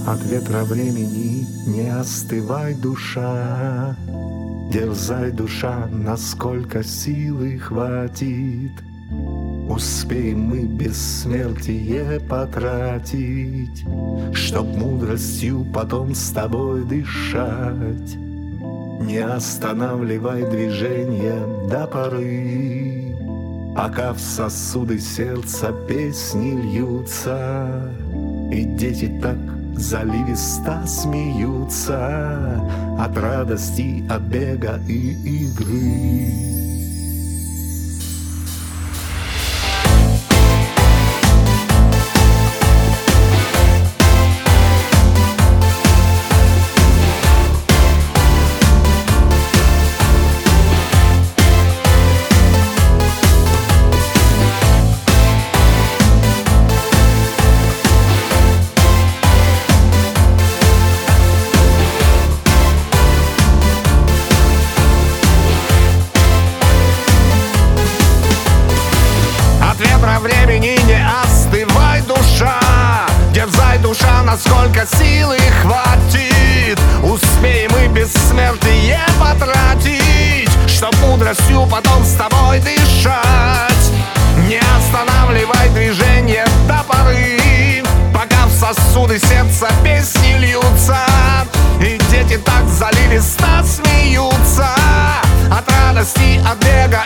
От ветра времени не остывай, душа, дерзай, душа, насколько силы хватит. Успеем мы бессмертие потратить, чтоб мудростью потом с тобой дышать. Не останавливай движение до поры, пока в сосуды сердца песни льются, и дети так заливисто смеются от радости, от бега и игры. Времени не остывай, душа, дерзай, душа, насколько силы хватит. Успеем мы бессмертие потратить, чтоб мудростью потом с тобой дышать. Не останавливай движение до поры, пока в сосуды сердца песни льются, и дети так заливисто смеются от радости, от бега